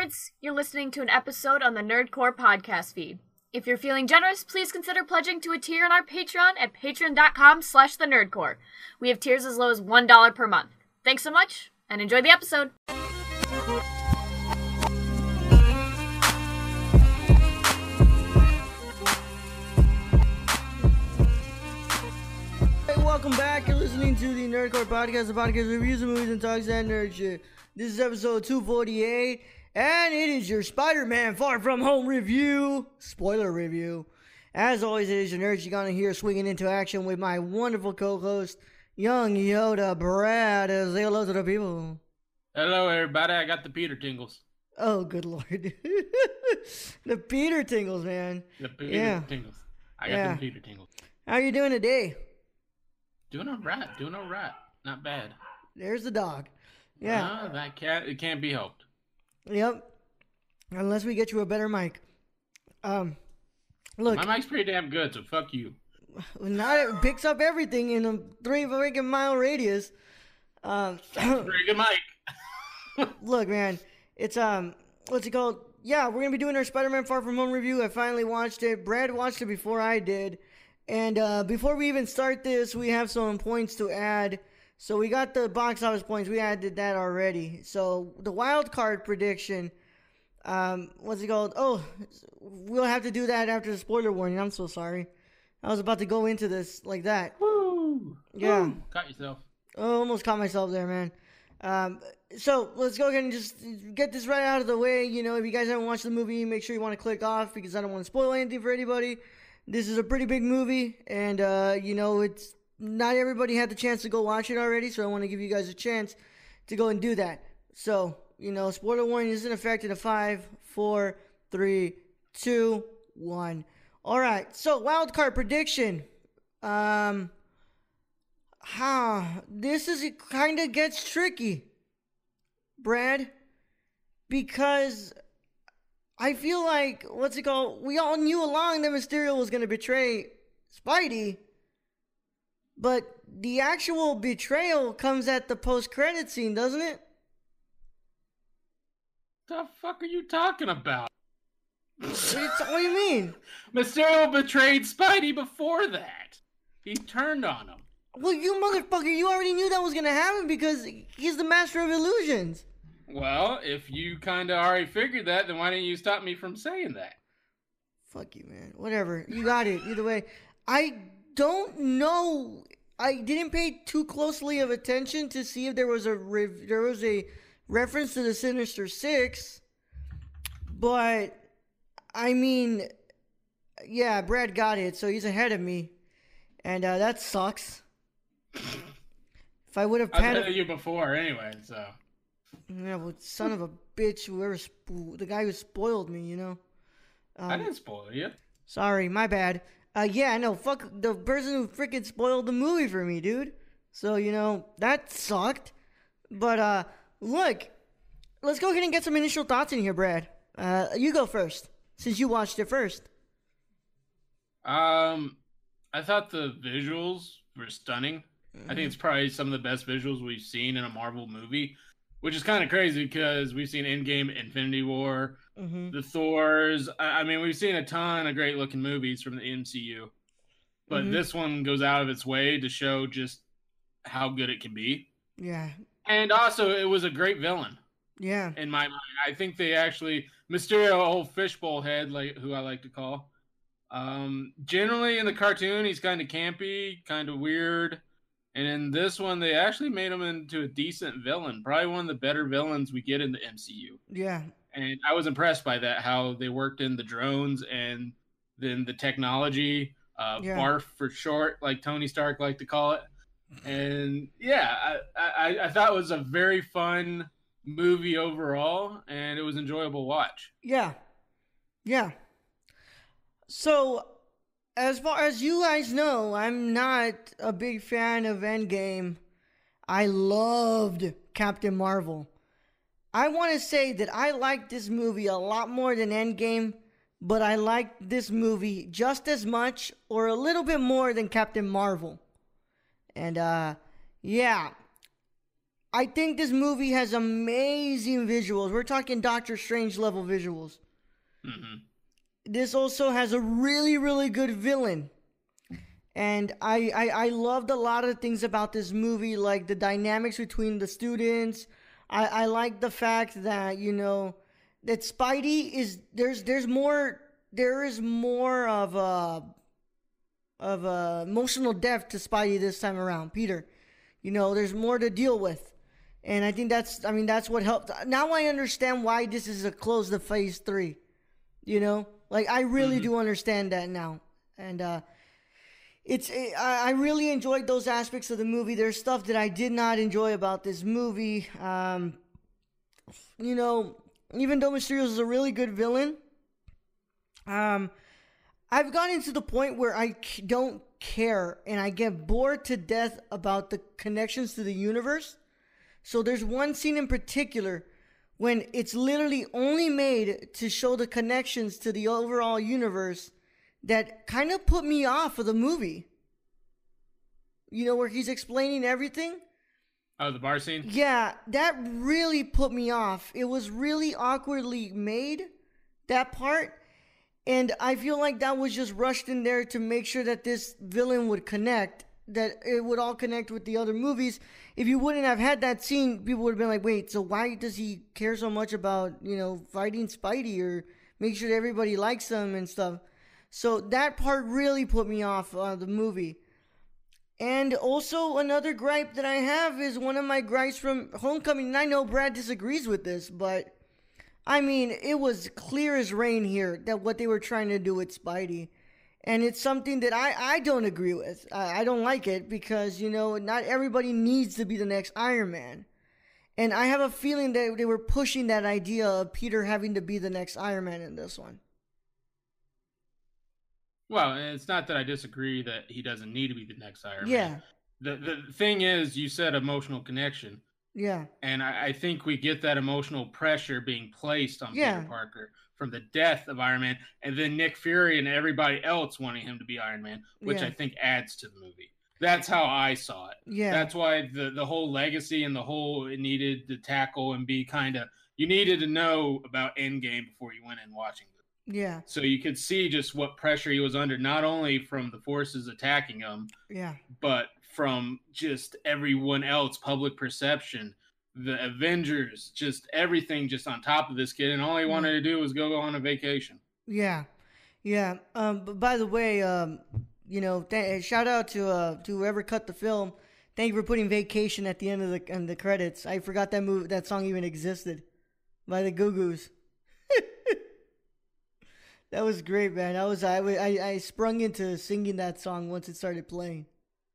nerds! You're listening to an episode on the Nerdcore podcast feed. If you're feeling generous, please consider pledging to a tier on our Patreon at patreon.com/thenerdcore. We have tiers as low as $1 per month. Thanks so much, and enjoy the episode! Hey, welcome back. You're listening to the Nerdcore podcast, the podcast reviews of movies and talks and nerd shit. This is episode 248, and it is your Spider-Man Far From Home review, spoiler review. As always, it is your nerds you're gonna hear swinging into action with my wonderful co-host, Young Yoda Brad. Say hello to the people. Hello, everybody. I got the Peter tingles. Oh, good lord. The Peter tingles, man. The Peter tingles. I got the Peter tingles. How you doing today? Doing all right. Not bad. There's the dog. Yeah. It can't be helped. Yep. Unless we get you a better mic. Look. My mic's pretty damn good, so fuck you. It picks up everything in a 3 freaking mile radius. Very good mic. Look, man. It's, what's it called? Yeah, we're gonna be doing our Spider-Man Far From Home review. I finally watched it. Brad watched it before I did. And, before we even start this, we have some points to add. So we got the box office points. We added that already. So the wild card prediction, what's it called? Oh, we'll have to do that after the spoiler warning. I'm so sorry. I was about to go into this like that. Woo! Yeah. Woo. Caught yourself. Oh, almost caught myself there, man. So let's go ahead and just get this right out of the way. You know, if you guys haven't watched the movie, make sure you want to click off because I don't want to spoil anything for anybody. This is a pretty big movie, and, you know, it's not everybody had the chance to go watch it already, so I want to give you guys a chance to go and do that. So, you know, spoiler warning is in effect in a 5, 4, 3, 2, 1. All right, so wild card prediction. It kind of gets tricky, Brad, because I feel like, what's it called? We all knew along that Mysterio was going to betray Spidey, but the actual betrayal comes at the post-credit scene, doesn't it? The fuck are you talking about? What do you mean? Mysterio betrayed Spidey before that. He turned on him. Well, you motherfucker, you already knew that was going to happen because he's the master of illusions. Well, if you kind of already figured that, then why didn't you stop me from saying that? Fuck you, man. Whatever. You got it. Either way. I don't know. I didn't pay too closely of attention to see if there was a reference to the Sinister Six. But, I mean, yeah, Brad got it, so he's ahead of me. And that sucks. If I would have I was ahead of you before anyway, so... Yeah, well, son of a bitch, the guy who spoiled me, you know. I didn't spoil you. Sorry, my bad. Yeah, no, fuck the person who freaking spoiled the movie for me, dude. So, you know, that sucked. But, look, let's go ahead and get some initial thoughts in here, Brad. You go first, since you watched it first. I thought the visuals were stunning. Mm-hmm. I think it's probably some of the best visuals we've seen in a Marvel movie. Which is kind of crazy because we've seen Endgame, Infinity War, the Thors. I mean, we've seen a ton of great looking movies from the MCU. But this one goes out of its way to show just how good it can be. Yeah. And also, it was a great villain. Yeah. In my mind. I think they actually, Mysterio, old fishbowl head, like who I like to call. Generally in the cartoon, he's kind of campy, kind of weird. And in this one, they actually made him into a decent villain. Probably one of the better villains we get in the MCU. Yeah. And I was impressed by that, how they worked in the drones and then the technology, BARF for short, like Tony Stark liked to call it. And yeah, I thought it was a very fun movie overall, and it was an enjoyable watch. Yeah. Yeah. So... as far as you guys know, I'm not a big fan of Endgame. I loved Captain Marvel. I want to say that I liked this movie a lot more than Endgame, but I liked this movie just as much or a little bit more than Captain Marvel. And, yeah. I think this movie has amazing visuals. We're talking Doctor Strange level visuals. Mm-hmm. This also has a really, really good villain. And I loved a lot of things about this movie, like the dynamics between the students. I like the fact that, you know, that Spidey is, there is more of a emotional depth to Spidey this time around, Peter. You know, there's more to deal with. And I think that's what helped. Now I understand why this is a close to phase 3. You know? Like, I really do understand that now. And, I really enjoyed those aspects of the movie. There's stuff that I did not enjoy about this movie. You know, even though Mysterio is a really good villain, I've gotten to the point where I don't care and I get bored to death about the connections to the universe. So there's one scene in particular when it's literally only made to show the connections to the overall universe that kind of put me off of the movie. You know, where he's explaining everything. Oh, the bar scene? Yeah, that really put me off. It was really awkwardly made, that part. And I feel like that was just rushed in there to make sure that this villain would connect, that it would all connect with the other movies. If you wouldn't have had that scene, people would have been like, wait, so why does he care so much about, you know, fighting Spidey or make sure that everybody likes him and stuff? So that part really put me off the movie. And also another gripe that I have is one of my gripes from Homecoming. And I know Brad disagrees with this, but I mean, it was clear as rain here that what they were trying to do with Spidey. And it's something that I don't agree with. I don't like it because, you know, not everybody needs to be the next Iron Man. And I have a feeling that they were pushing that idea of Peter having to be the next Iron Man in this one. Well, it's not that I disagree that he doesn't need to be the next Iron Man. The thing is, you said emotional connection. Yeah. And I think we get that emotional pressure being placed on Peter Parker from the death of Iron Man, and then Nick Fury and everybody else wanting him to be Iron Man, which I think adds to the movie. That's how I saw it. Yeah. That's why the whole legacy and the whole it needed to tackle and be kind of, you needed to know about Endgame before you went in watching it. Yeah. So you could see just what pressure he was under, not only from the forces attacking him, but from just everyone else, public perception, the Avengers, just everything just on top of this kid. And all he wanted to do was go on a vacation. Yeah. Yeah. But by the way, you know, shout out to whoever cut the film. Thank you for putting Vacation at the end of the credits. I forgot that song even existed by the Goo Goos. That was great, man. I sprung into singing that song once it started playing.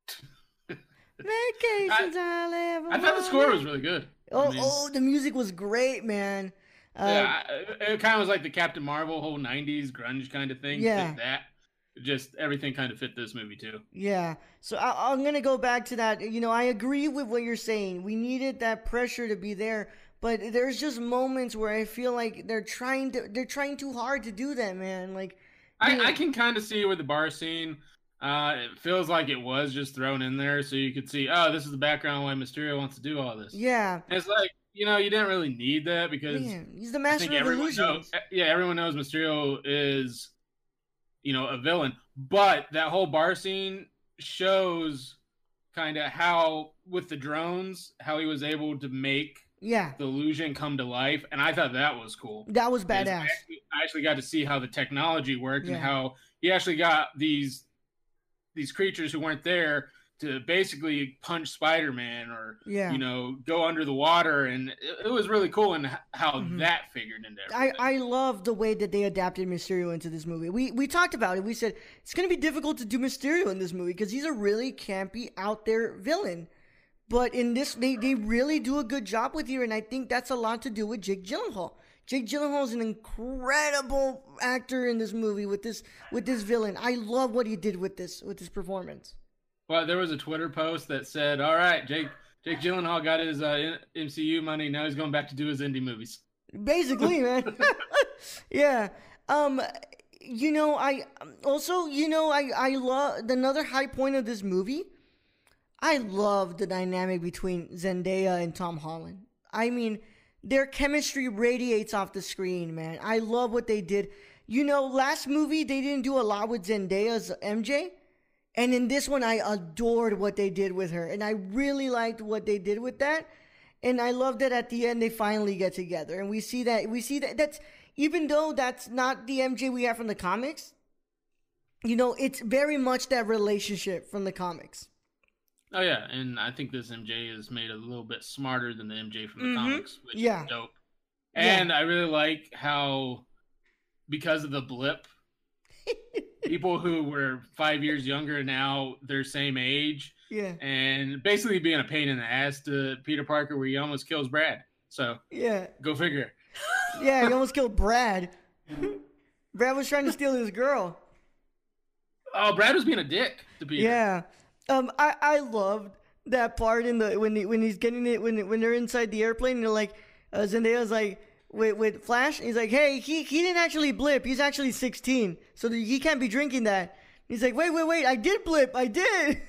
Vacations all ever I thought the score was really good. The music was great, man. It kind of was like the Captain Marvel whole 90s grunge kind of thing. Yeah. Fit that. Just everything kind of fit this movie too. Yeah. So I'm going to go back to that. You know, I agree with what you're saying. We needed that pressure to be there. But there's just moments where I feel like they're trying too hard to do that, man. Like, I can kind of see with the bar scene. It feels like it was just thrown in there so you could see, oh, this is the background why Mysterio wants to do all this. Yeah. And it's like, you know, you didn't really need that because he's the master of illusions. Everyone knows Mysterio is, you know, a villain. But that whole bar scene shows kind of how, with the drones, how he was able to make the illusion come to life, and I thought that was cool. That was badass. I actually got to see how the technology worked and how he actually got these creatures who weren't there to basically punch Spider-Man or you know, go under the water, and it was really cool and how that figured into everything. I love the way that they adapted Mysterio into this movie. We talked about it. We said it's going to be difficult to do Mysterio in this movie because he's a really campy, out there villain. But in this, they really do a good job with you, and I think that's a lot to do with Jake Gyllenhaal. Jake Gyllenhaal is an incredible actor in this movie with this villain. I love what he did with this performance. Well, there was a Twitter post that said, "All right, Jake Gyllenhaal got his MCU money. Now he's going back to do his indie movies." Basically, man. Yeah. You know, I love another high point of this movie. I love the dynamic between Zendaya and Tom Holland. I mean, their chemistry radiates off the screen, man. I love what they did. You know, last movie they didn't do a lot with Zendaya's MJ, and in this one I adored what they did with her, and I really liked what they did with that. And I love that at the end they finally get together, and we see that that's, even though that's not the MJ we have from the comics, you know, it's very much that relationship from the comics. Oh yeah, and I think this MJ is made a little bit smarter than the MJ from the comics, which is dope. And I really like how, because of the blip, people who were 5 years younger now they're same age. Yeah. And basically being a pain in the ass to Peter Parker, where he almost kills Brad. So yeah, go figure. Yeah, he almost killed Brad. Brad was trying to steal his girl. Oh, Brad was being a dick to Peter. Yeah. I loved that part in the when he's getting it when they're inside the airplane and they're like Zendaya's like with Flash, he's like, hey, he didn't actually blip, he's actually 16, so he can't be drinking that. He's like, wait, I did blip, I did.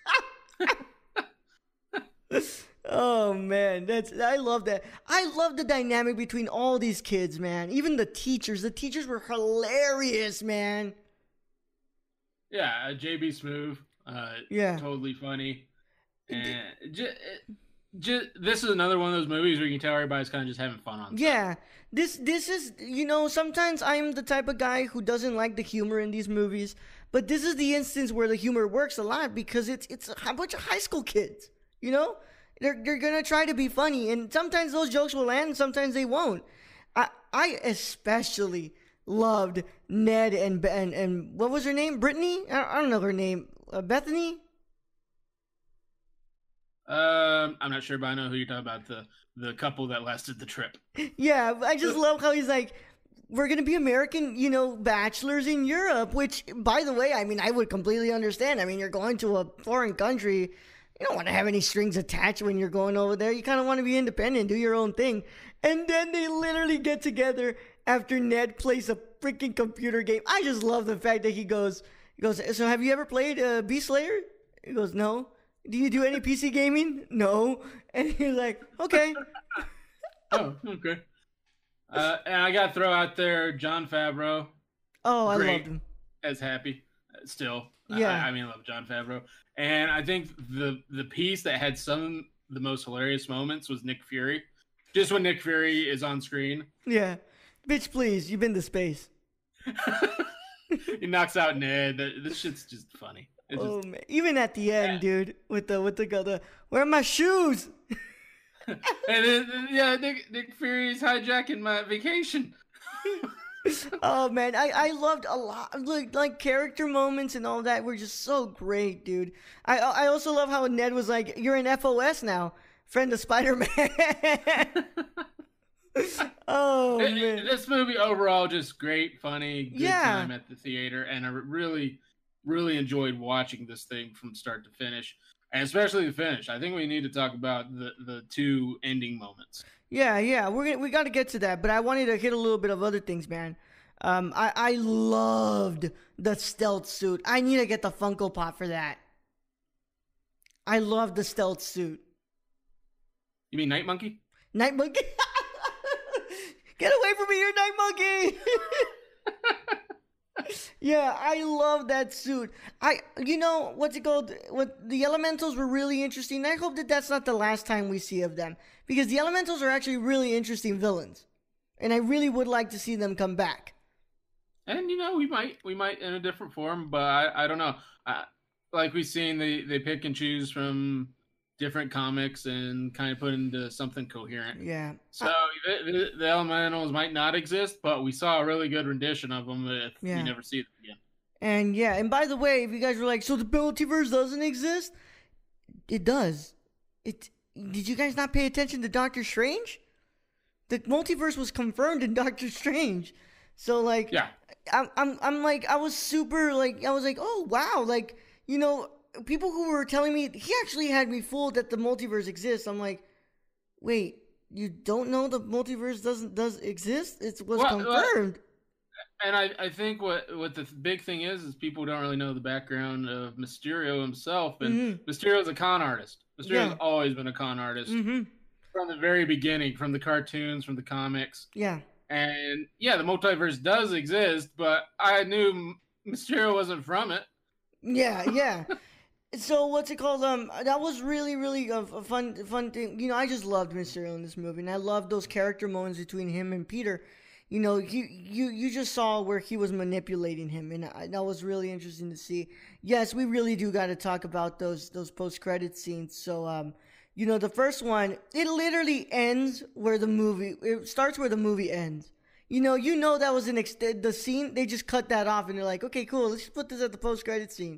Oh man, I love that. I love the dynamic between all these kids, man. Even the teachers were hilarious, man. Yeah, JB Smoove, totally funny. And this is another one of those movies where you can tell everybody's kind of just having fun on. Yeah, this is, you know, sometimes I'm the type of guy who doesn't like the humor in these movies, but this is the instance where the humor works a lot because it's a bunch of high school kids, you know? They're gonna try to be funny, and sometimes those jokes will land, and sometimes they won't. I especially loved Ned and what was her name? Brittany? I don't know her name. Bethany? I'm not sure, but I know who you're talking about. The couple that lasted the trip. Yeah, I just love how he's like, we're gonna be American, you know, bachelors in Europe. Which, by the way, I mean, I would completely understand. I mean, you're going to a foreign country. You don't want to have any strings attached when you're going over there. You kind of want to be independent, do your own thing. And then they literally get together after Ned plays a freaking computer game. I just love the fact that he goes, so have you ever played Beast Slayer? He goes, no. Do you do any PC gaming? No. And he's like, okay. Oh, okay. And I got to throw out there Jon Favreau. Oh, I loved him. As Happy, still. Yeah. I love Jon Favreau. And I think the piece that had some of the most hilarious moments was Nick Fury. Just when Nick Fury is on screen. Yeah. Bitch, please, you've been to space. He knocks out Ned. This shit's just funny. Man. Even at the end, dude, with the where are my shoes? And then, Nick Fury's hijacking my vacation. Oh man, I loved a lot, like character moments and all that were just so great, dude. I also love how Ned was like, you're an FOS now, friend of Spider-Man. Oh man, this movie overall just great, funny, good time at the theater, and I really enjoyed watching this thing from start to finish, and especially the finish. I think we need to talk about the two ending moments. Yeah, we got to get to that, but I wanted to hit a little bit of other things, man. I loved the stealth suit. I need to get the Funko Pop for that. I love the stealth suit. You mean Night Monkey? Night Monkey? Get away from me, you're Night Monkey! Yeah, I love that suit. You know, what's it called? What the Elementals were really interesting. I hope that that's not the last time we see of them, because the Elementals are actually really interesting villains, and I really would like to see them come back. And you know, we might in a different form, but I don't know. Like we've seen, they pick and choose from different comics and kind of put into something coherent. Yeah. So the Elementals might not exist, but we saw a really good rendition of them if we never see them again. And by the way, if you guys were like, so the multiverse doesn't exist? It does. Did you guys not pay attention to Doctor Strange? The multiverse was confirmed in Doctor Strange. So like, yeah. I'm like, I was super like, I was like, oh wow, like, you know, people who were telling me, he actually had me fooled that the multiverse exists. I'm like, wait, you don't know the multiverse does exist? It was confirmed. And I think what the big thing is people don't really know the background of Mysterio himself, and Mysterio's a con artist. Mysterio's always been a con artist from the very beginning, from the cartoons, from the comics. Yeah. And yeah, the multiverse does exist, but I knew Mysterio wasn't from it. Yeah. So what's it called? That was really, really a fun thing. You know, I just loved Mysterio in this movie, and I loved those character moments between him and Peter. You know, you just saw where he was manipulating him, and that was really interesting to see. Yes, we really do got to talk about those post-credit scenes. So, you know, the first one, it literally ends where it starts where the movie ends. You know that was the scene. They just cut that off, and they're like, okay, cool, let's just put this at the post-credit scene.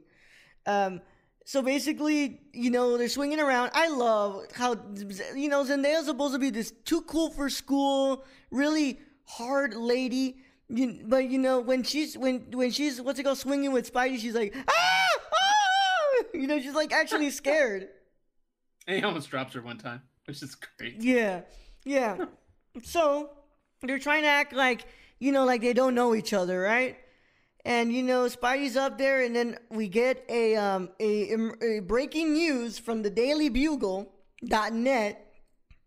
So basically, you know, they're swinging around. I love how, you know, Zendaya's supposed to be this too cool for school, really hard lady, but you know when she's what's it called, swinging with Spidey, she's like you know, she's like actually scared. And he almost drops her one time, which is great. Yeah. So they're trying to act like, you know, like they don't know each other, right? And you know, Spidey's up there, and then we get a breaking news from the DailyBugle.net,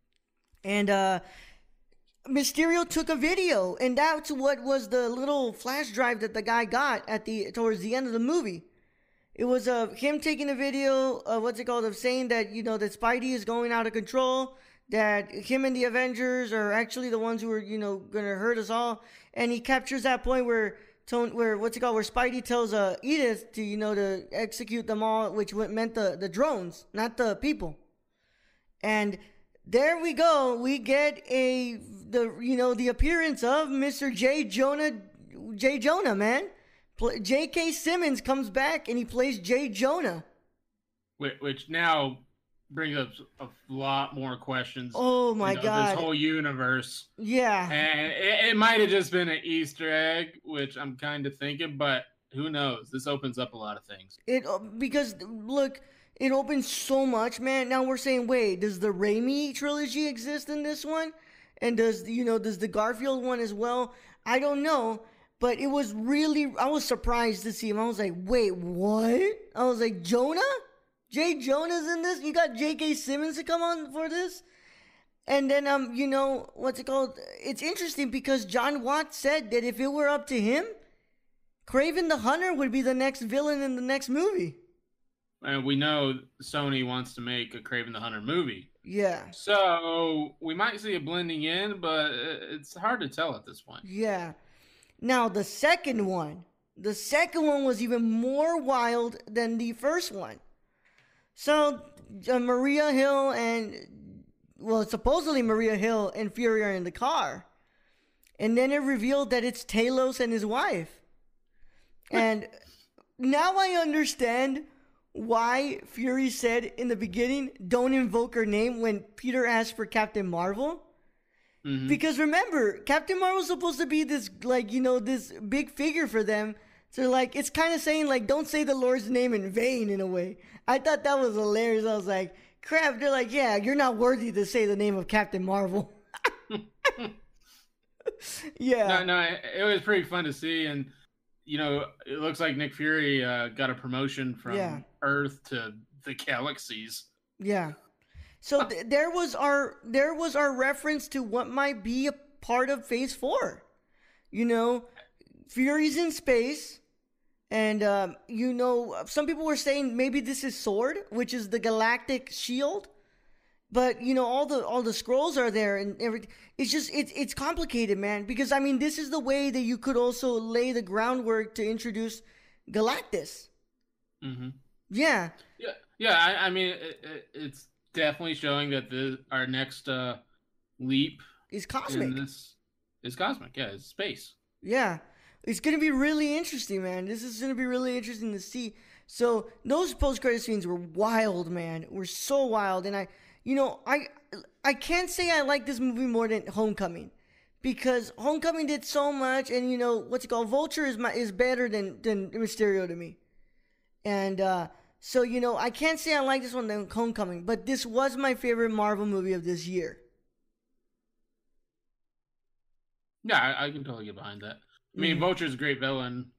and Mysterio took a video, and that's what was the little flash drive that the guy got towards the end of the movie. It was him taking a video of saying that, you know, that Spidey is going out of control, that him and the Avengers are actually the ones who are, you know, gonna hurt us all, and he captures that point where Spidey tells Edith to, you know, to execute them all, which meant the drones, not the people, and there we go. We get the appearance of Mr. J. Jonah, man. J.K. Simmons comes back and he plays J. Jonah. Which now brings up a lot more questions. Oh my God. This whole universe. Yeah. And it might have just been an Easter egg, which I'm kind of thinking, but who knows? This opens up a lot of things. Because look, it opens so much, man. Now we're saying, wait, does the Raimi trilogy exist in this one? And does the Garfield one as well? I don't know. But I was surprised to see him. I was like, wait, what? I was like, Jonah? J. Jonah's in this? You got J.K. Simmons to come on for this? And then, you know, what's it called? It's interesting because John Watts said that if it were up to him, Kraven the Hunter would be the next villain in the next movie. And we know Sony wants to make a Kraven the Hunter movie. Yeah. So we might see a blending in, but it's hard to tell at this point. Yeah. Now, the second one was even more wild than the first one. So, Maria Hill supposedly Maria Hill and Fury are in the car. And then it revealed that it's Talos and his wife. And now I understand why Fury said in the beginning, don't invoke her name when Peter asked for Captain Marvel. Mm-hmm. Because remember, Captain Marvel's supposed to be this, like, you know, this big figure for them. So, like, it's kind of saying, like, don't say the Lord's name in vain, in a way. I thought that was hilarious. I was like, crap. They're like, yeah, you're not worthy to say the name of Captain Marvel. Yeah. No, it was pretty fun to see. And, you know, it looks like Nick Fury got a promotion from Earth to the galaxies. Yeah. So there was our reference to what might be a part of Phase 4. You know, Fury's in space, and you know, some people were saying maybe this is SWORD, which is the galactic shield. But you know, all the scrolls are there, and everything. It's just it's complicated, man. Because I mean, this is the way that you could also lay the groundwork to introduce Galactus. Mm-hmm. Yeah. I mean, it's definitely showing that our next leap is cosmic. Is cosmic. Yeah, it's space. Yeah, it's gonna be really interesting, man. This is gonna be really interesting to see. So those post-credit scenes were wild, man. Were so wild, and I can't say I like this movie more than Homecoming, because Homecoming did so much, and you know what's it called? Vulture is better than Mysterio to me, and so you know I can't say I like this one than Homecoming, but this was my favorite Marvel movie of this year. Yeah, I can totally get behind that. I mean, Vulture's a great villain.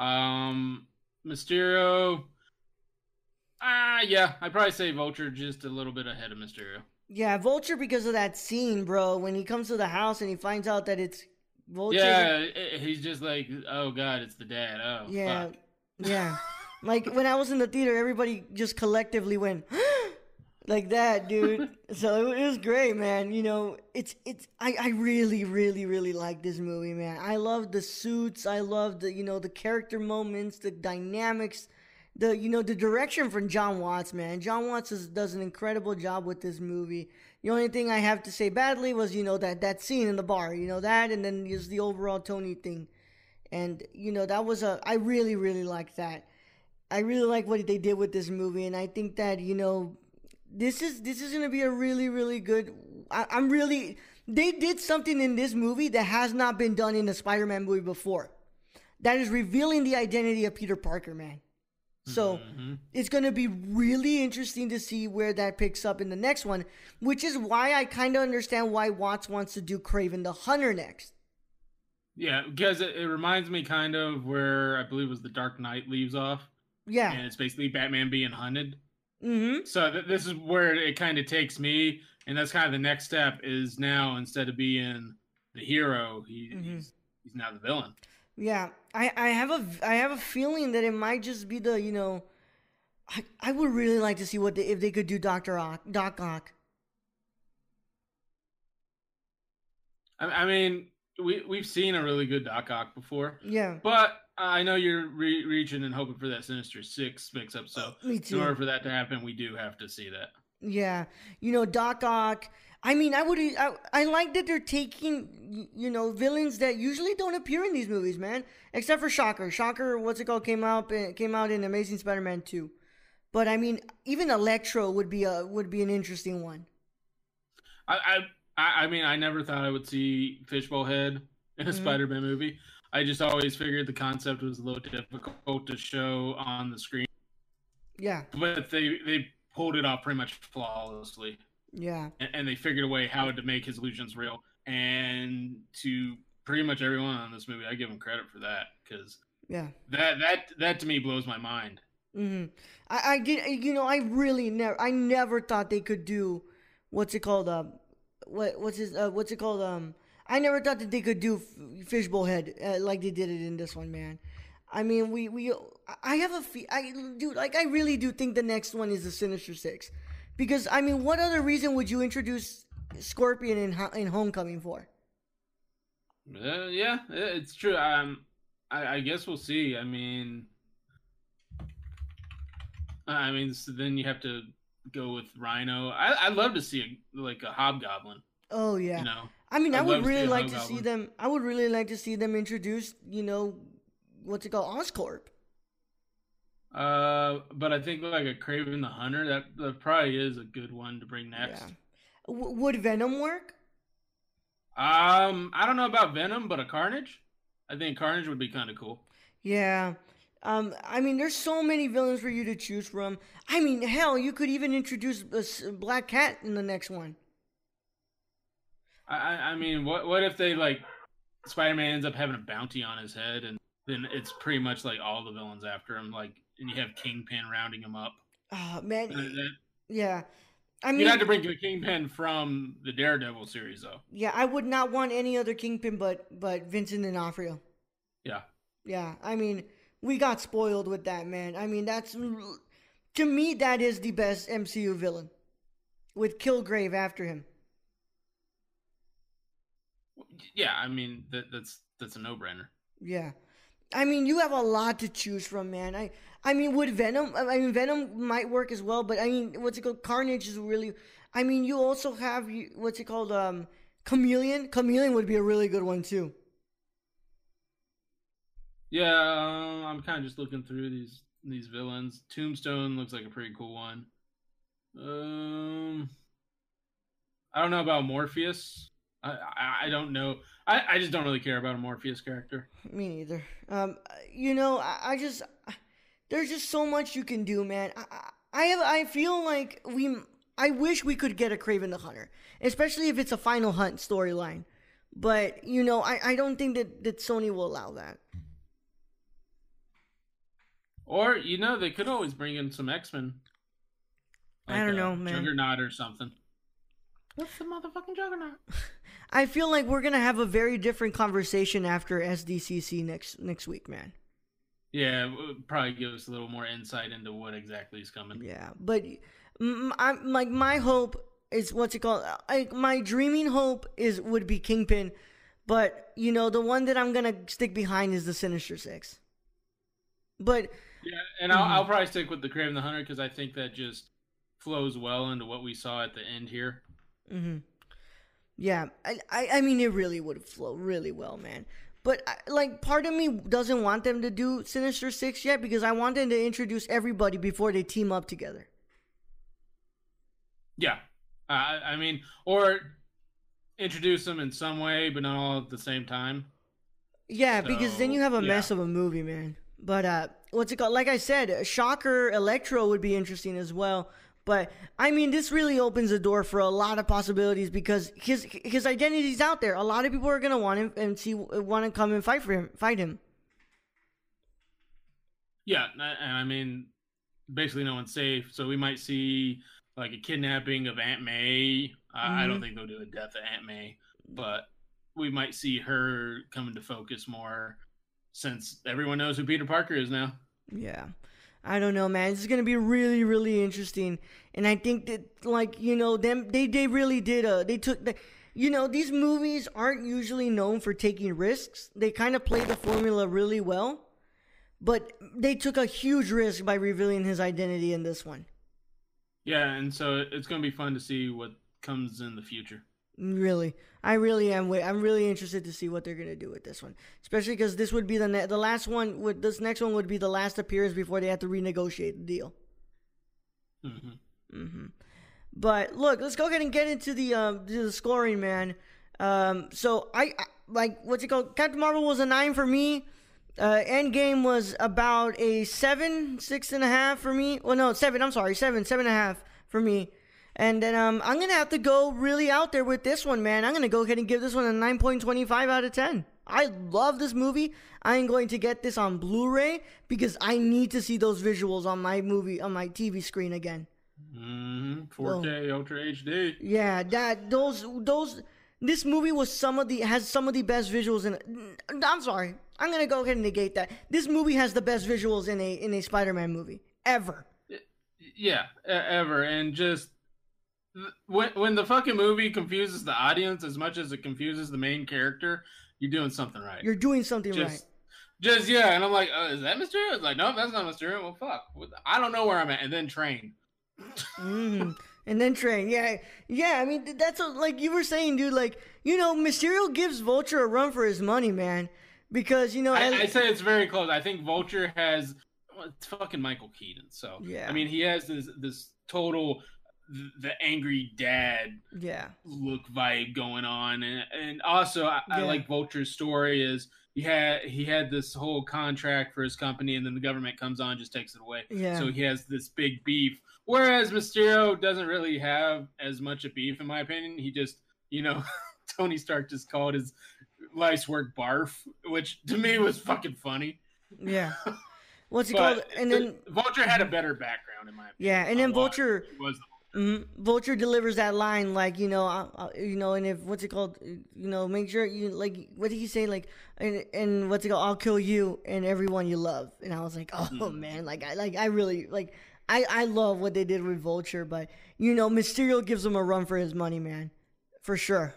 Mysterio. Yeah, I'd probably say Vulture just a little bit ahead of Mysterio. Yeah, Vulture because of that scene, bro. When he comes to the house and he finds out that it's Vulture. Yeah, he's just like, oh god, it's the dad. Oh, yeah, fuck. yeah. Like when I was in the theater, everybody just collectively went like that, dude. So it was great, man. You know, I really, really, really like this movie, man. I love the suits. I love the, you know, the character moments, the dynamics, the, you know, the direction from John Watts, man. John Watts does an incredible job with this movie. The only thing I have to say badly was, you know, that scene in the bar, you know, that, and then just the overall Tony thing. And, you know, that was I really, really liked that. I really like what they did with this movie, and I think that, you know, this is gonna be a really, really good. I'm really. They did something in this movie that has not been done in a Spider-Man movie before. That is revealing the identity of Peter Parker, man. So it's gonna be really interesting to see where that picks up in the next one, which is why I kind of understand why Watts wants to do Kraven the Hunter next. Yeah, because it reminds me kind of where I believe it was The Dark Knight leaves off. Yeah, and it's basically Batman being hunted. Mm-hmm. So this is where it kind of takes me, and that's kind of the next step. Is now instead of being the hero, he's now the villain. Yeah, I have a feeling that it might just be the, you know, I would really like to see if they could do Doc Ock. I mean, we've seen a really good Doc Ock before. Yeah, but I know you're reaching and hoping for that Sinister Six mix-up. So me too. In order for that to happen, we do have to see that. Yeah, you know, Doc Ock. I mean, I like that they're taking, you know, villains that usually don't appear in these movies, man. Except for Shocker. Shocker, what's it called? Came out in Amazing Spider-Man 2. But I mean, even Electro would be an interesting one. I mean, I never thought I would see Fishbowl Head in a Spider-Man movie. I just always figured the concept was a little difficult to show on the screen. Yeah. But they pulled it off pretty much flawlessly. Yeah. And they figured a way how to make his illusions real. And to pretty much everyone on this movie, I give them credit for that. Because that to me blows my mind. Mm-hmm. I did, you know, I never thought they could do, what's it called? I never thought that they could do Fishbowl Head like they did it in this one, man. I mean, I really do think the next one is the Sinister Six. Because, I mean, what other reason would you introduce Scorpion in Homecoming for? Yeah, it's true. I guess we'll see. I mean, so then you have to go with Rhino. I'd love to see a Hobgoblin. Oh yeah. You know, I mean, I would really like to see them. I would really like to see them introduce, you know, what's it called, Oscorp. But I think like a Kraven the Hunter, that probably is a good one to bring next. Yeah. Would Venom work? I don't know about Venom, but a Carnage. I think Carnage would be kind of cool. Yeah. I mean, there's so many villains for you to choose from. I mean, hell, you could even introduce Black Cat in the next one. I mean, what if they like Spider-Man ends up having a bounty on his head, and then it's pretty much like all the villains after him, like, and you have Kingpin rounding him up. Oh man, yeah. I mean, you had to bring the Kingpin from the Daredevil series, though. Yeah, I would not want any other Kingpin but Vincent D'Onofrio. Yeah. Yeah, I mean, we got spoiled with that, man. I mean, to me, that is the best MCU villain, with Kilgrave after him. Yeah, I mean that's a no-brainer. Yeah, I mean, you have a lot to choose from, man. I mean, would Venom? I mean, Venom might work as well, but I mean, what's it called? Carnage is really. I mean, you also have what's it called? Chameleon. Chameleon would be a really good one too. Yeah, I'm kind of just looking through these villains. Tombstone looks like a pretty cool one. I don't know about Morpheus. I don't know. I just don't really care about a Morpheus character. Me neither. You know, I just there's just so much you can do, man. I feel like I wish we could get a Kraven the Hunter, especially if it's a Final Hunt storyline. But you know, I don't think that Sony will allow that. Or they could always bring in some X-Men. Like I don't know, man. Juggernaut or something. What's the motherfucking Juggernaut? I feel like we're gonna have a very different conversation after SDCC next week, man. Yeah, it would probably give us a little more insight into what exactly is coming. Yeah, but I'm like, my hope is, what's it called? My dreaming hope would be Kingpin, but you know, the one that I'm gonna stick behind is the Sinister Six. But yeah, and I'll probably stick with the Kraven the Hunter because I think that just flows well into what we saw at the end here. Mm-hmm. Yeah, I mean, it really would flow really well, man. But like, part of me doesn't want them to do Sinister Six yet because I want them to introduce everybody before they team up together. Yeah, I mean, or introduce them in some way, but not all at the same time. Yeah, so, because then you have a mess of a movie, man. But what's it called? Like I said, Shocker, Electro would be interesting as well. But I mean, this really opens the door for a lot of possibilities because his identity's out there. A lot of people are gonna want him and want to come and fight him. Yeah, and I mean, basically no one's safe. So we might see like a kidnapping of Aunt May. I don't think they'll do a death of Aunt May, but we might see her come into focus more since everyone knows who Peter Parker is now. Yeah. I don't know, man. This is gonna be really, really interesting, and I think that, like, you know, they really did they took the, you know, these movies aren't usually known for taking risks. They kind of play the formula really well, but they took a huge risk by revealing his identity in this one. Yeah, and so it's gonna be fun to see what comes in the future. Really, I really am. I'm really interested to see what they're gonna do with this one, especially because this would be the last one. This next one would be the last appearance before they have to renegotiate the deal. But look, let's go ahead and get into the scoring, man. So I like, what's it called? Captain Marvel was a 9 for me. Endgame was about a 7, 6.5 for me. Well, no, 7. I'm sorry, 7.5 for me. And then I'm going to have to go really out there with this one, man. I'm going to go ahead and give this one a 9.25 out of 10. I love this movie. I'm going to get this on Blu-ray because I need to see those visuals on my TV screen again. 4K Ultra HD. Yeah, this movie has some of the best visuals in it. I'm sorry. I'm going to go ahead and negate that. This movie has the best visuals in a Spider-Man movie ever. Yeah, ever. And just when the fucking movie confuses the audience as much as it confuses the main character, you're doing something right. You're doing something right. Yeah, and I'm like, is that Mysterio? It's like, no, that's not Mysterio. Well, fuck. I don't know where I'm at. And then train. And then train. Yeah. I mean, that's like you were saying, dude. Like, you know, Mysterio gives Vulture a run for his money, man. Because, you know, I say it's very close. I think Vulture has, it's fucking Michael Keaton. So yeah, I mean, he has this total the angry dad look vibe going on, and also I like Vulture's story is he had this whole contract for his company, and then the government comes on and just takes it away. Yeah. So he has this big beef, whereas Mysterio doesn't really have as much a beef, in my opinion. He just, you know, Tony Stark just called his life's work barf, which to me was fucking funny. Yeah. What's it called? And then Vulture had a better background, in my opinion. Yeah, and then Vulture was. Vulture delivers that line like, you know, and if what's it called, you know, make sure you, like, what did he say, like, and what's it called, I'll kill you and everyone you love. And I was like, oh man, I really I love what they did with Vulture, but you know, Mysterio gives him a run for his money, man, for sure.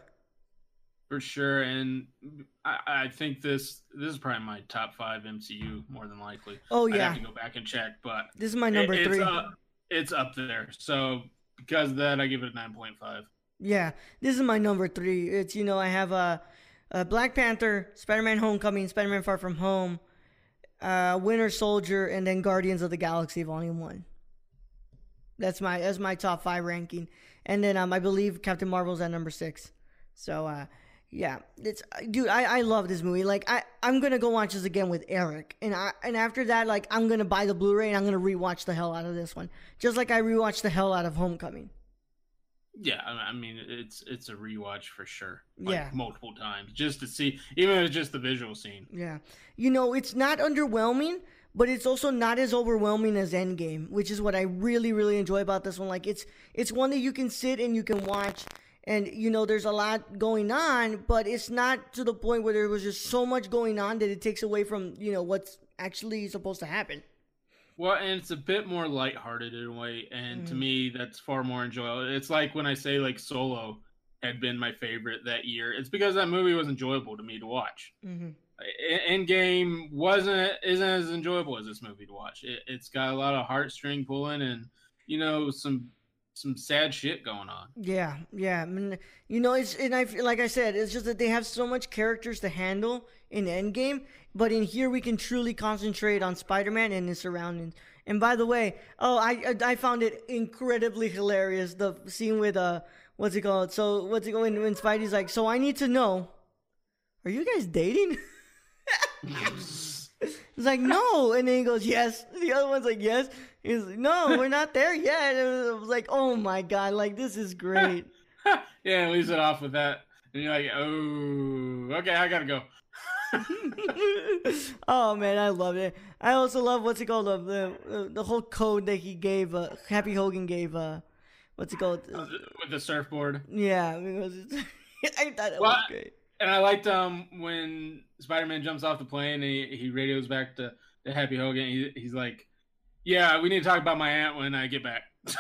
And I think this is probably my top 5 MCU more than likely. Oh yeah, I have to go back and check, but this is my number 3. It's up there, so. Because of that, I give it a 9.5. Yeah, this is my number 3. It's, you know, I have a Black Panther, Spider-Man Homecoming, Spider-Man Far From Home, Winter Soldier, and then Guardians of the Galaxy Volume 1. That's my top 5 ranking. And then I believe Captain Marvel's at number 6. So yeah, it's, dude, I love this movie. Like I'm gonna go watch this again with Eric, and after that, like, I'm gonna buy the Blu-ray and I'm gonna rewatch the hell out of this one, just like I rewatched the hell out of Homecoming. Yeah, I mean, it's a rewatch for sure. Yeah. Multiple times just to see, even if it's just the visual scene. Yeah. It's not underwhelming, but it's also not as overwhelming as Endgame, which is what I really, really enjoy about this one. Like, it's one that you can sit and you can watch, and, there's a lot going on, but it's not to the point where there was just so much going on that it takes away from, what's actually supposed to happen. Well, and it's a bit more lighthearted in a way, and to me, that's far more enjoyable. It's like when I say, like, Solo had been my favorite that year. It's because that movie was enjoyable to me to watch. Mm-hmm. Endgame isn't as enjoyable as this movie to watch. It's got a lot of heartstring pulling and, some sad shit going on. Yeah. I mean, like I said, it's just that they have so much characters to handle in Endgame, but in here we can truly concentrate on Spider-Man and his surroundings. And by the way, I found it incredibly hilarious, the scene with what's it called? So when Spidey's like, so I need to know, are you guys dating? It's like, no, and then he goes, yes. The other one's like, yes. He's like, no, we're not there yet. And it was like, oh my god, like, this is great. Yeah, leaves it off with that, and you're like, oh, okay, I gotta go. Oh man, I love it. I also love what's it called, the whole code that he gave, Happy Hogan gave, what's it called, with the surfboard. Yeah, because I thought it was great. And I liked when Spider-Man jumps off the plane and he radios back to Happy Hogan. He's like, yeah, we need to talk about my aunt when I get back.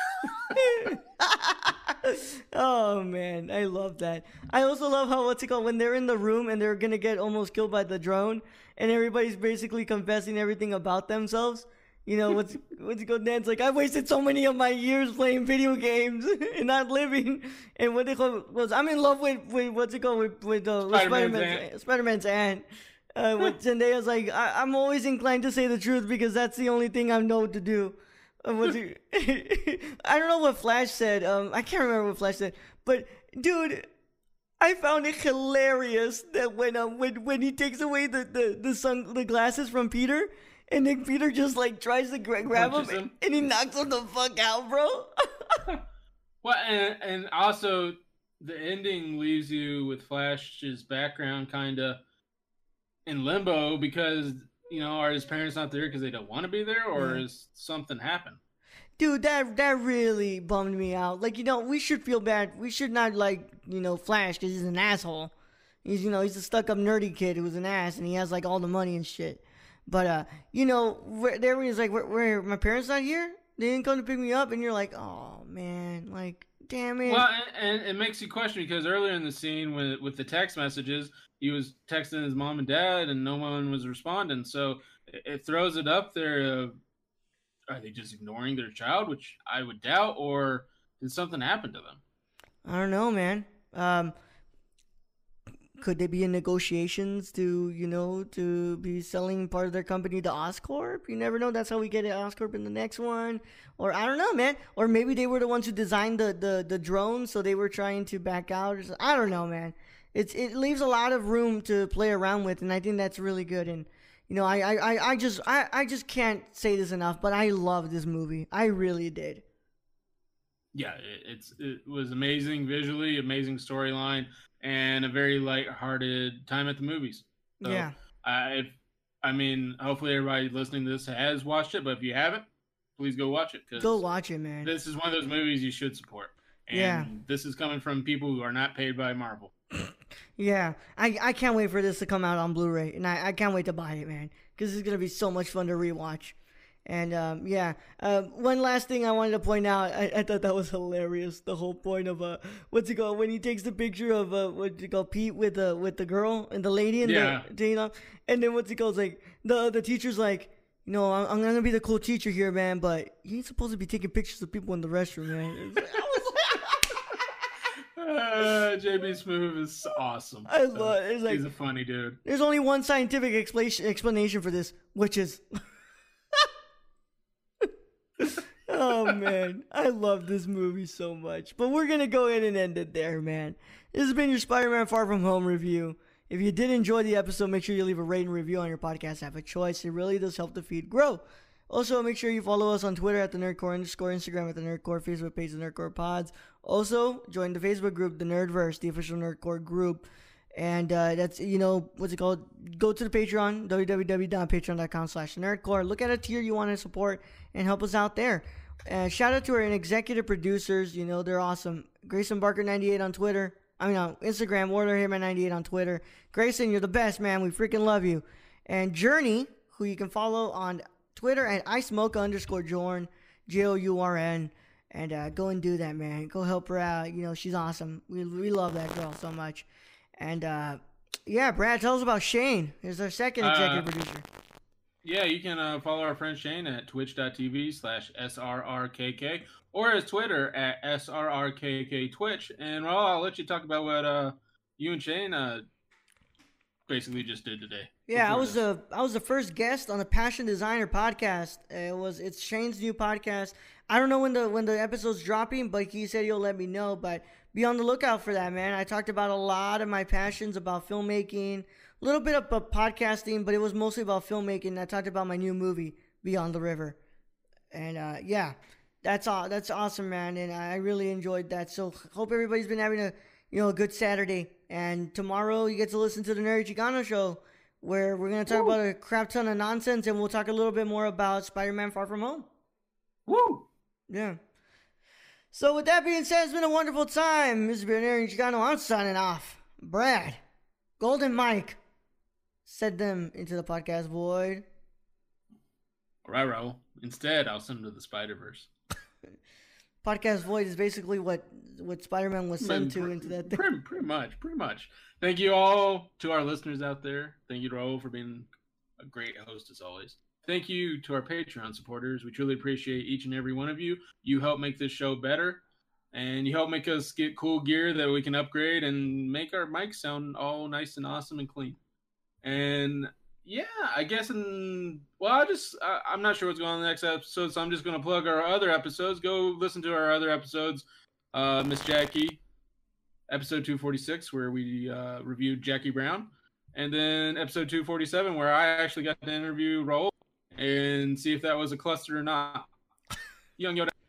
Oh man, I love that. I also love how when they're in the room and they're gonna get almost killed by the drone, and everybody's basically confessing everything about themselves. What's it called? Dan's like, I wasted so many of my years playing video games and not living. And what they call was, I'm in love with what's it called, with Spider-Man's aunt. With Zendaya's like, I'm always inclined to say the truth because that's the only thing I know to do. I don't know what Flash said. I can't remember what Flash said. But dude, I found it hilarious that when he takes away the glasses from Peter, and then Peter just like tries to grab him and he knocks him the fuck out, bro. Well, and also the ending leaves you with Flash's background kind of in limbo because, are his parents not there because they don't want to be there, or is something happen? Dude, that really bummed me out. Like, we should feel bad. We should not like, Flash because he's an asshole. He's a stuck-up nerdy kid who's an ass and he has like all the money and shit. But, there was like, where my parents not here? They didn't come to pick me up, and you're like, oh, man, like, damn it. Well, and it makes you question, because earlier in the scene with the text messages, he was texting his mom and dad, and no one was responding, so it throws it up there. Are they just ignoring their child, which I would doubt, or did something happen to them? I don't know, man. Could they be in negotiations to be selling part of their company to Oscorp? You never know. That's how we get Oscorp in the next one. Or I don't know, man. Or maybe they were the ones who designed the drone, so they were trying to back out. I don't know, man. It leaves a lot of room to play around with, and I think that's really good. And I just can't say this enough, but I love this movie. I really did. Yeah, it was amazing visually, amazing storyline, and a very light-hearted time at the movies. So, yeah. Hopefully everybody listening to this has watched it, but if you haven't, please go watch it. Go watch it, man. This is one of those movies you should support. And this is coming from people who are not paid by Marvel. Yeah, I can't wait for this to come out on Blu-ray, and I can't wait to buy it, man, because it's going to be so much fun to rewatch. And, one last thing I wanted to point out, I thought that was hilarious, the whole point of, when he takes the picture of, Pete with the girl and the lady and and then like, the teacher's like, I'm going to be the cool teacher here, man, but you ain't supposed to be taking pictures of people in the restroom, man. JB Smoove is awesome. I love it. It's like, he's a funny dude. There's only one scientific explanation for this, which is... Oh, man. I love this movie so much. But we're going to go ahead and end it there, man. This has been your Spider-Man Far From Home review. If you did enjoy the episode, make sure you leave a rating and review on your podcast app of choice. It really does help the feed grow. Also, make sure you follow us on Twitter at the Nerdcore _, Instagram at the Nerdcore, Facebook page the Nerdcore Pods. Also, join the Facebook group, the Nerdverse, the official Nerdcore group. And that's, what's it called? Go to the Patreon, www.patreon.com/nerdcore. Look at a tier you want to support and help us out there. Shout out to our executive producers. They're awesome. Grayson Barker 98 on Twitter. On Instagram, Warlord Hitman 98 on Twitter. Grayson, you're the best, man. We freaking love you. And Journey, who you can follow on Twitter at iSmoke_Jorn, JOURN. And go and do that, man. Go help her out. She's awesome. We love that girl so much. And, Brad, tell us about Shane. He's our second executive producer. Yeah, you can follow our friend Shane at twitch.tv/SRRKK or his Twitter at SRRKK Twitch. And, I'll let you talk about what you and Shane basically just did today. Yeah, I was the first guest on the Passion Designer podcast. It's Shane's new podcast. I don't know when the episode's dropping, but he said he'll let me know. But be on the lookout for that, man. I talked about a lot of my passions about filmmaking, a little bit about podcasting, but it was mostly about filmmaking. I talked about my new movie, Beyond the River. And that's awesome, man. And I really enjoyed that. So hope everybody's been having a good Saturday. And tomorrow you get to listen to the Nerdy Chicano show, where we're going to talk about a crap ton of nonsense, and we'll talk a little bit more about Spider-Man Far From Home. Woo! Yeah. So with that being said, it's been a wonderful time. This has been Nerdy Chicano. I'm signing off. Brad, Golden Mike, send them into the podcast void. All right, Raul. Instead, I'll send them to the Spider-Verse. Podcast void is basically what Spider-Man was sent to into that thing. Pretty much. Thank you all to our listeners out there. Thank you, Raul, for being a great host as always. Thank you to our Patreon supporters. We truly appreciate each and every one of you. You help make this show better, and you help make us get cool gear that we can upgrade and make our mics sound all nice and awesome and clean. And yeah, I guess I'm not sure what's going on in the next episode, so I'm just going to plug our other episodes. Go listen to our other episodes. Miss Jackie, episode 246, where we reviewed Jackie Brown. And then episode 247, where I actually got to interview Raul and see if that was a cluster or not. Young Yoda.